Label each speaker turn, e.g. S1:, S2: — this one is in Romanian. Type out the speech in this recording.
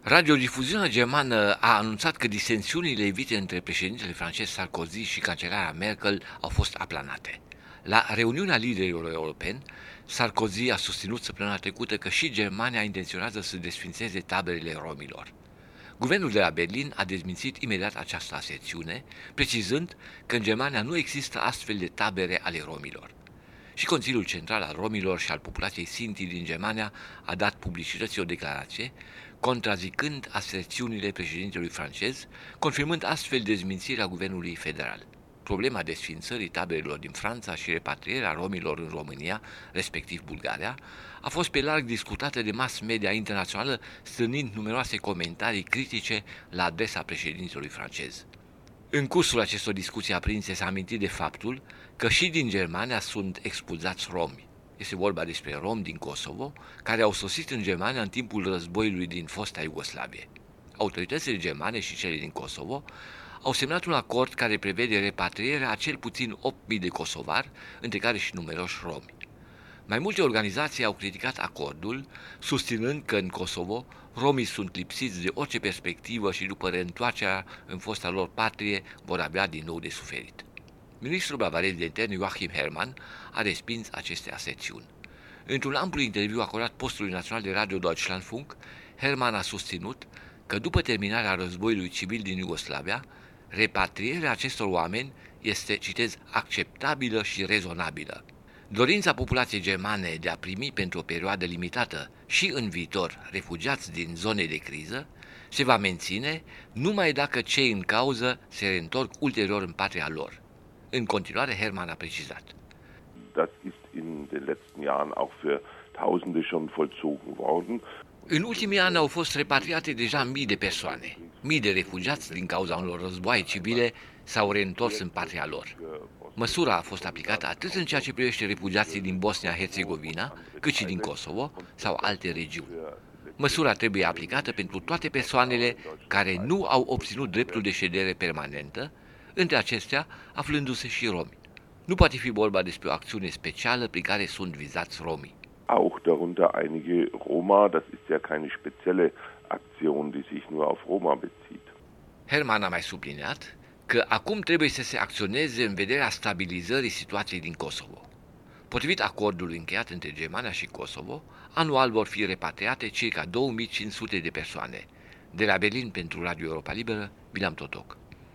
S1: Radiodifuziunea germană a anunțat că disensiunile evite între președintele francez Sarkozy și cancelarea Merkel au fost aplanate. La reuniunea liderilor europeni, Sarkozy a susținut săptămâna trecută că și Germania intenționează să desfințeze taberele romilor. Guvernul de la Berlin a dezmințit imediat această aserțiune, precizând că în Germania nu există astfel de tabere ale romilor. Și Consiliul Central al Romilor și al populației Sinti din Germania a dat publicității o declarație, contrazicând aserțiunile președintelui francez, confirmând astfel dezmințirea guvernului federal. Problema desfințării taberelor din Franța și repatrierea romilor în România, respectiv Bulgaria, a fost pe larg discutată de mass media internațională, strânind numeroase comentarii critice la adresa președintelui francez. În cursul acestor discuții aprinse s-a amintit de faptul că și din Germania sunt expulzați romi. Este vorba despre romi din Kosovo, care au sosit în Germania în timpul războiului din fosta Iugoslavie. Autoritățile germane și cele din Kosovo au semnat un acord care prevede repatrierea a cel puțin 8.000 de kosovari, între care și numeroși romi. Mai multe organizații au criticat acordul, susținând că în Kosovo romii sunt lipsiți de orice perspectivă și după reîntoarcerea în fosta lor patrie vor avea din nou de suferit. Ministrul bavarez de interne Joachim Herrmann a respins aceste aserțiuni. Într-un amplu interviu acordat postului național de Radio Deutschlandfunk, Herrmann a susținut că după terminarea războiului civil din Iugoslavia, repatrierea acestor oameni este, citez, acceptabilă și rezonabilă. Dorința populației germane de a primi pentru o perioadă limitată și în viitor refugiați din zone de criză se va menține numai dacă cei în cauză se reîntorc ulterior în patria lor. În continuare, Herrmann a precizat.
S2: Das ist in den letzten Jahren auch für Tausende schon vollzogen worden.
S1: În ultimii ani au fost repatriate deja mii de persoane. Mii de refugiați din cauza unor războaie civile s-au reîntors în patria lor. Măsura a fost aplicată atât în ceea ce privește refugiații din Bosnia-Herzegovina, cât și din Kosovo sau alte regiuni. Măsura trebuie aplicată pentru toate persoanele care nu au obținut dreptul de ședere permanentă, între acestea aflându-se și romi. Nu poate fi vorba despre o acțiune specială prin care sunt vizați romii.
S2: Auch darunter einige Roma, das ist ja keine spezielle Aktion, die sich nur auf Roma bezieht.
S1: Herrmann a mai subliniat că acum trebuie să se acționeze în vederea stabilizării situației din Kosovo. Potrivit acordului încheiat între Germania și Kosovo, anual vor fi repatriate circa 2500 de persoane. De la Berlin pentru Radio Europa Liberă, Bilam Totoc.